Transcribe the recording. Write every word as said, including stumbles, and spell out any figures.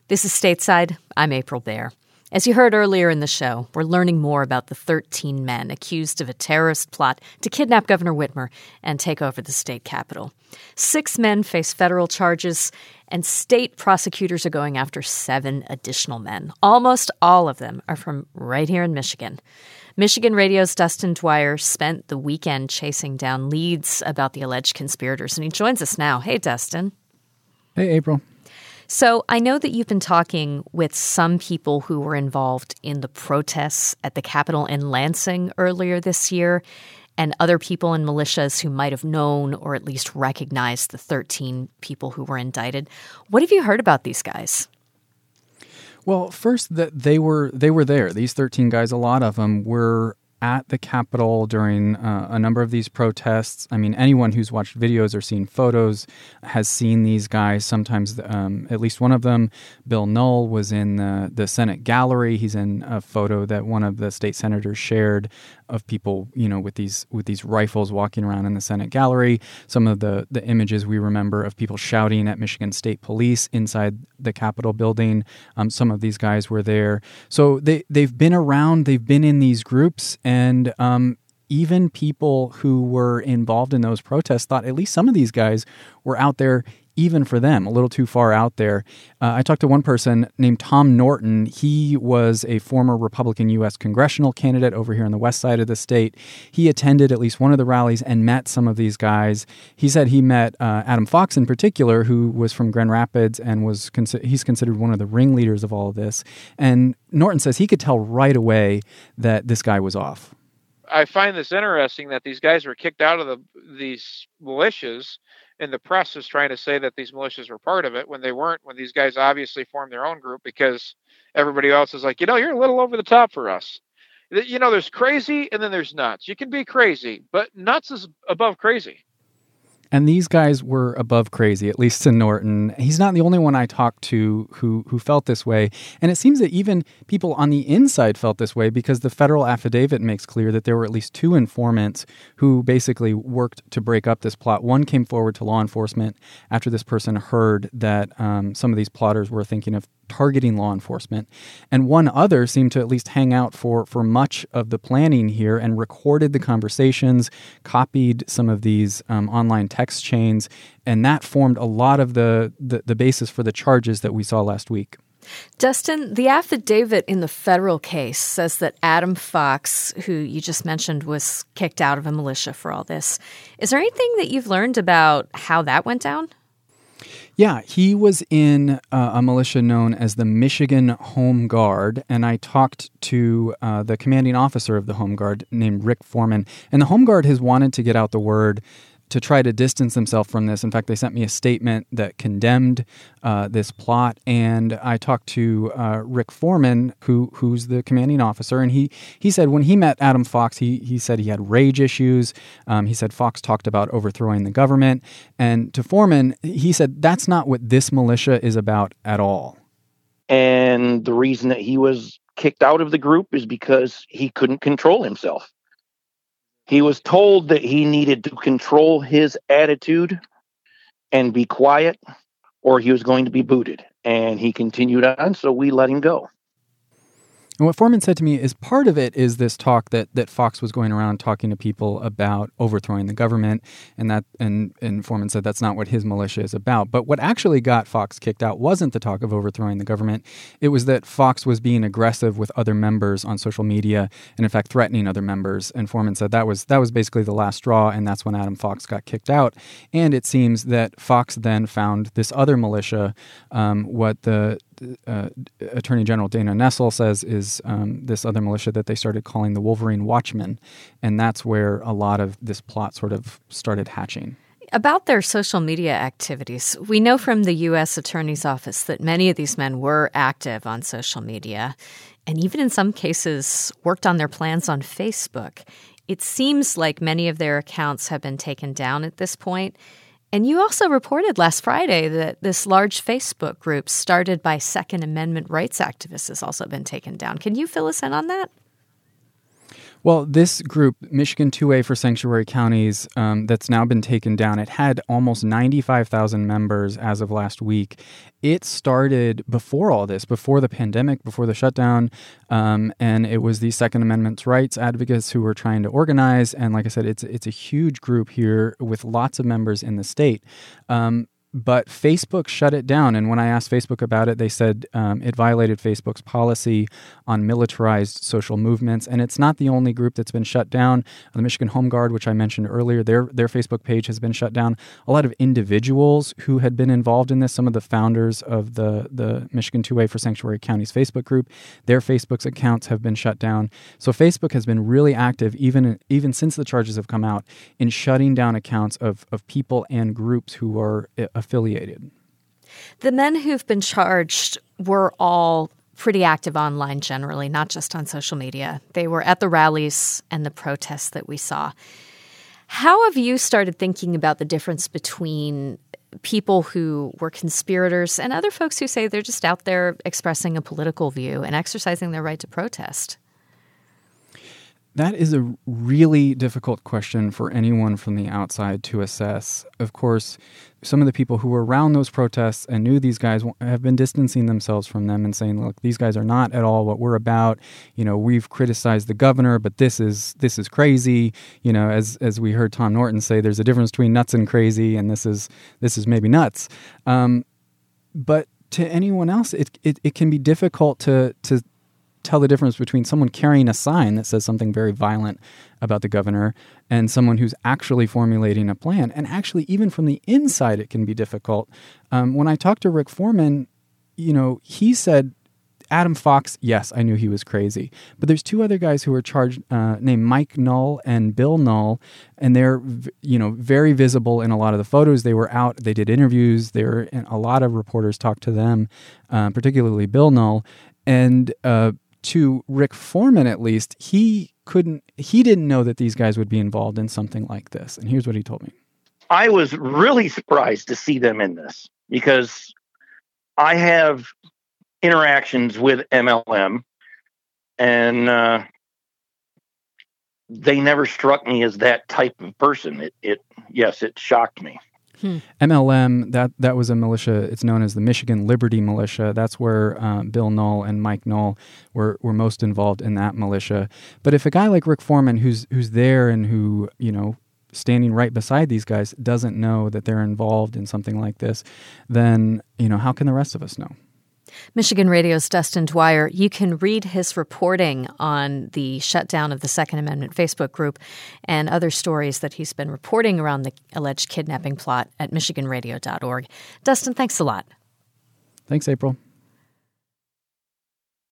This is Stateside. I'm April Baer. As you heard earlier in the show, we're learning more about the thirteen men accused of a terrorist plot to kidnap Governor Whitmer and take over the state capitol. Six men face federal charges, and state prosecutors are going after seven additional men. Almost all of them are from right here in Michigan. Michigan Radio's Dustin Dwyer spent the weekend chasing down leads about the alleged conspirators, and he joins us now. Hey, Dustin. Hey, April. So I know that you've been talking with some people who were involved in the protests at the Capitol in Lansing earlier this year, and other people in militias who might have known or at least recognized the thirteen people who were indicted. What have you heard about these guys? Well, first, that they were they were there. These thirteen guys, a lot of them were at the Capitol during uh, a number of these protests. I mean, anyone who's watched videos or seen photos has seen these guys. Sometimes, um, at least one of them, Bill Null, was in the, the Senate gallery. He's in a photo that one of the state senators shared of people, you know, with these with these rifles walking around in the Senate gallery. Some of the, the images we remember of people shouting at Michigan State Police inside the Capitol building. Um, some of these guys were there. So they, they've been around. They've been in these groups. And um, even people who were involved in those protests thought at least some of these guys were out there even for them, a little too far out there. Uh, I talked to one person named Tom Norton. He was a former Republican U S congressional candidate over here on the west side of the state. He attended at least one of the rallies and met some of these guys. He said he met uh, Adam Fox in particular, who was from Grand Rapids and was con- he's considered one of the ringleaders of all of this. And Norton says he could tell right away that this guy was off. I find this interesting that these guys were kicked out of the these militias, and the press is trying to say that these militias were part of it when they weren't, when these guys obviously formed their own group, because everybody else is like, you know, you're a little over the top for us. You know, there's crazy and then there's nuts. You can be crazy, but nuts is above crazy. And these guys were above crazy, at least to Norton. He's not the only one I talked to who who felt this way. And it seems that even people on the inside felt this way, because the federal affidavit makes clear that there were at least two informants who basically worked to break up this plot. One came forward to law enforcement after this person heard that um, some of these plotters were thinking of targeting law enforcement. And one other seemed to at least hang out for, for much of the planning here and recorded the conversations, copied some of these um, online text chains, and that formed a lot of the, the, the basis for the charges that we saw last week. Dustin, the affidavit in the federal case says that Adam Fox, who you just mentioned, was kicked out of a militia for all this. Is there anything that you've learned about how that went down? Yeah, he was in uh, a militia known as the Michigan Home Guard, and I talked to uh, the commanding officer of the Home Guard named Rick Foreman, and the Home Guard has wanted to get out the word to try to distance himself from this. In fact, they sent me a statement that condemned uh, this plot, and I talked to uh, Rick Foreman, who who's the commanding officer, and he he said when he met Adam Fox, he he said he had rage issues. Um, he said Fox talked about overthrowing the government, and to Foreman, he said that's not what this militia is about at all. And the reason that he was kicked out of the group is because he couldn't control himself. He was told that he needed to control his attitude and be quiet, or he was going to be booted. And he continued on, so we let him go. And what Foreman said to me is part of it is this talk that that Fox was going around talking to people about overthrowing the government, and that and, and Foreman said that's not what his militia is about. But what actually got Fox kicked out wasn't the talk of overthrowing the government. It was that Fox was being aggressive with other members on social media and, in fact, threatening other members. And Foreman said that was that was basically the last straw, and that's when Adam Fox got kicked out. And it seems that Fox then found this other militia, um, what the Uh, Attorney General Dana Nessel says is um, this other militia that they started calling the Wolverine Watchmen. And that's where a lot of this plot sort of started hatching. About their social media activities, we know from the U S Attorney's Office that many of these men were active on social media and even in some cases worked on their plans on Facebook. It seems like many of their accounts have been taken down at this point. And you also reported last Friday that this large Facebook group started by Second Amendment rights activists has also been taken down. Can you fill us in on that? Well, this group, Michigan two A for Sanctuary Counties, um, that's now been taken down, it had almost ninety-five thousand members as of last week. It started before all this, before the pandemic, before the shutdown, um, and it was the Second Amendment rights advocates who were trying to organize. And like I said, it's it's a huge group here with lots of members in the state. Um, But Facebook shut it down. And when I asked Facebook about it, they said um, it violated Facebook's policy on militarized social movements. And it's not the only group that's been shut down. The Michigan Home Guard, which I mentioned earlier, their their Facebook page has been shut down. A lot of individuals who had been involved in this, some of the founders of the, the Michigan two A for Sanctuary Counties Facebook group, their Facebook's accounts have been shut down. So Facebook has been really active, even even since the charges have come out, in shutting down accounts of, of people and groups who are affiliated. The men who've been charged were all pretty active online generally, not just on social media. They were at the rallies and the protests that we saw. How have you started thinking about the difference between people who were conspirators and other folks who say they're just out there expressing a political view and exercising their right to protest? That is a really difficult question for anyone from the outside to assess. Of course, some of the people who were around those protests and knew these guys have been distancing themselves from them and saying, look, these guys are not at all what we're about. You know, we've criticized the governor, but this is this is crazy. You know, as as we heard Tom Norton say, there's a difference between nuts and crazy, and this is this is maybe nuts. Um, but to anyone else, it, it it can be difficult to to tell the difference between someone carrying a sign that says something very violent about the governor and someone who's actually formulating a plan. And actually, even from the inside, it can be difficult. Um, when I talked to Rick Foreman, you know, he said, Adam Fox, yes, I knew he was crazy. But there's two other guys who were charged uh, named Mike Null and Bill Null, and they're, you know, very visible in a lot of the photos. They were out, they did interviews, they were, and a lot of reporters talked to them, uh, particularly Bill Null. And uh, to Rick Foreman, at least, he couldn't, he didn't know that these guys would be involved in something like this. And here's what he told me. I was really surprised to see them in this because I have interactions with M L M and uh, they never struck me as that type of person. It, it yes, it shocked me. Hmm. M L M, that that was a militia. It's known as the Michigan Liberty Militia. That's where uh, Bill Null and Mike Null were, were most involved in that militia. But if a guy like Rick Foreman, who's who's there and who, you know, standing right beside these guys, doesn't know that they're involved in something like this, then, you know, how can the rest of us know? Michigan Radio's Dustin Dwyer. You can read his reporting on the shutdown of the Second Amendment Facebook group and other stories that he's been reporting around the alleged kidnapping plot at michigan radio dot org. Dustin, thanks a lot. Thanks, April.